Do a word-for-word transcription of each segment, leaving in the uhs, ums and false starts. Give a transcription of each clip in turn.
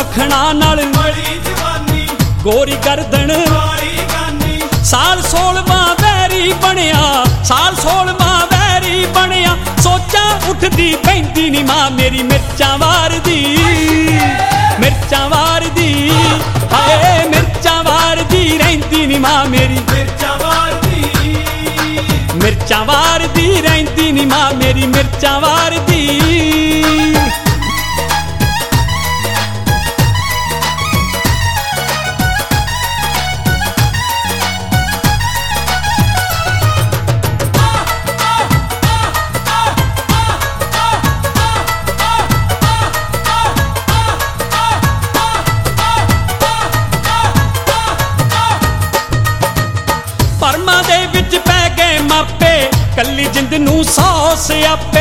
ਮੱਖਣਾ ਨਾਲ ਬੜੀ ਜਵਾਨੀ ਗੋਰੀ ਗਰਦਨ ਕਾਲੀ ਗਾਨੀ ਸਾਲ ਸੋਲਵਾਂ ਵੈਰੀ ਬਣਿਆ ਸਾਲ ਸੋਲਵਾਂ ਵੈਰੀ ਬਣਿਆ ਸੋਚਾਂ ਉੱਠਦੀ ਪੈਂਦੀ ਨੀ ਮਾਂ ਮੇਰੀ ਮਿਰਚਾਂ ਵਾਰਦੀ ਮਿਰਚਾਂ ਵਾਰਦੀ ਹਾਏ ਮਿਰਚਾਂ ਵਾਰਦੀ ਰਹਿੰਦੀ ਨੀ ਮਾਂ ਮੇਰੀ ਮਿਰਚਾਂ ਵਾਰਦੀ ਮਿਰਚਾਂ ਵਾਰਦੀ ਰਹਿੰਦੀ ਨੀ ਮਾਂ ਮੇਰੀ ਮਿਰਚਾਂ ਵਾਰਦੀ ਪਰਮਾਂ ਦੇ ਵਿੱਚ ਪੈ ਗਏ ਮਾਪੇ ਕੱਲੀ ਜਿੰਦ ਨੂੰ ਸੌ ਸਿਆਪੇ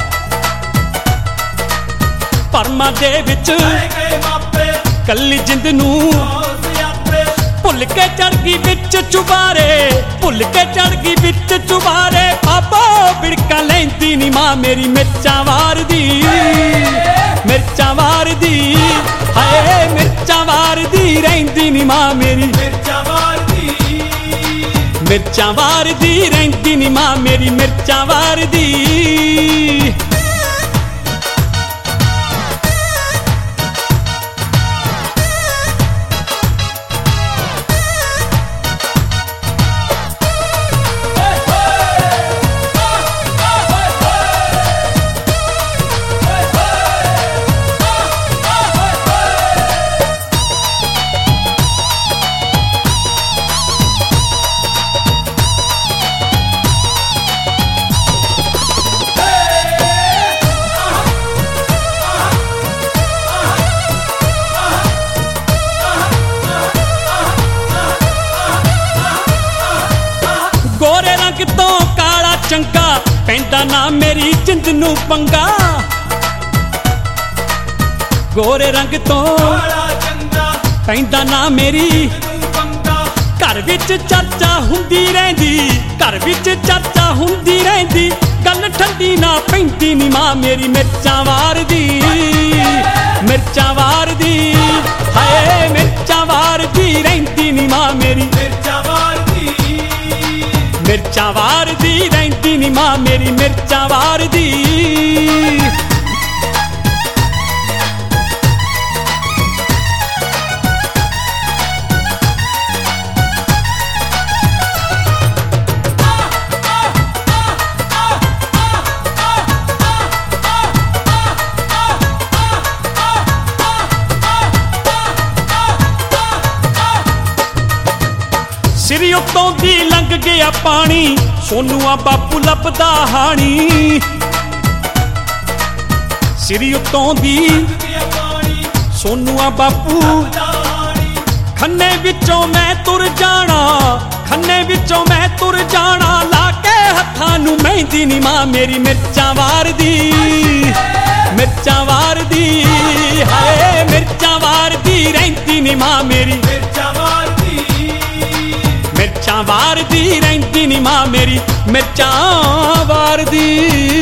ਪਰਮਾਂ ਦੇ ਵਿੱਚ ਪੈ ਗਏ ਮਾਪੇ ਕੱਲੀ ਜਿੰਦ ਨੂੰ ਸਿਆਪੇ ਭੁੱਲ ਕੇ ਚੜ ਗਈ ਵਿੱਚ ਚੁਬਾਰੇ ਭੁੱਲ ਕੇ ਚੜ ਗਈ ਵਿੱਚ ਚੁਬਾਰੇ ਬਾਬਾ ਬਿੜਕਾਂ ਲੈਂਦੀ ਨੀ ਮਾਂ ਮੇਰੀ ਮਿਰਚਾਂ ਵਾਰਦੀ ਮਿਰਚਾਂ ਵਾਰਦੀ ਹਾਏ ਮਿਰਚਾਂ ਵਾਰਦੀ ਰਹਿੰਦੀ ਨੀ ਮਾਂ ਮੇਰੀ ਮਿਰਚਾਂ ਵਾਰਦੀ ਮਿਰਚਾਂ ਵਾਰਦੀ ਰਹਿੰਦੀ ਨੀ ਮਾਂ ਮੇਰੀ ਮਿਰਚਾਂ ਵਾਰਦੀ ਗੋਰੇ ਰੰਗ ਤੋਂ ਕਾਲਾ ਚੰਗਾ ਪੈਂਦਾ ਨਾ ਮੇਰੀ ਜਿੰਦ ਨੂੰ ਪੰਗਾ ਗੋਰੇ ਰੰਗ ਤੋਂ ਕਾਲਾ ਚੰਗਾ ਪੈਂਦਾ ਨਾ ਮੇਰੀ ਤੂੰ ਬੰਦਾ ਘਰ ਵਿੱਚ ਚਰਚਾ ਹੁੰਦੀ ਰਹਿੰਦੀ ਘਰ ਵਿੱਚ ਚਰਚਾ ਹੁੰਦੀ ਰਹਿੰਦੀ ਗੱਲ ਠੰਡੀ ਨਾ ਪੈਂਦੀ ਨੀ ਮਾਂ ਮੇਰੀ ਮਿਰਚਾਂ ਵਾਰਦੀ ਮਿਰਚਾਂ ਵਾਰਦੀ ਹਾਏ ਮਿਰਚਾਂ ਵਾਰਦੀ ਰਹਿੰਦੀ ਨੀ ਮਾਂ ਮੇਰੀ ਮਿਰਚਾਂ ਵਾਰਦੀ ਮਿਰਚਾਂ ਵਾਰਦੀ ਰਹਿੰਦੀ ਨੀ ਮਾਂ ਮੇਰੀ ਮਿਰਚਾਂ ਵਾਰਦੀ ਸਿਰ ਉੱਤੋਂ ਦੀ ਲੰਘ ਗਿਆ ਪਾਣੀ ਸੋਨੂਆ ਬਾਪੂ ਲੱਭਦਾ ਹਾਣੀ ਸਿਰ ਉੱਤੋਂ ਦੀ ਦੀਆਂ ਪਾਣੀ ਸੋਨੂਆ ਬਾਪੂ ਦਾਣੀ ਖੰਨੇ ਵਿੱਚੋਂ ਮੈਂ ਤੁਰ ਜਾਣਾ ਖੰਨੇ ਵਿੱਚੋਂ ਮੈਂ ਤੁਰ ਜਾਣਾ ਲਾ ਕੇ ਹੱਥਾਂ ਨੂੰ ਮਹਿੰਦੀ ਨੀ ਮਾਂ ਮੇਰੀ ਮਿਰਚਾਂ ਵਾਰਦੀ ਮਿਰਚਾਂ ਵਾਰਦੀ ਹਾਏ ਮਿਰਚਾਂ ਵਾਰਦੀ ਰਹਿੰਦੀ ਨੀ ਮਾਂ ਮੇਰੀ ਮਿਰਚਾਂ ਵਾਰਦੀ ਮਿਰਚਾਂ ਵਾਰਦੀ ਰਹਿੰਦੀ ਨੀ ਮਾਂ ਮੇਰੀ ਮਿਰਚਾਂ ਵਾਰਦੀ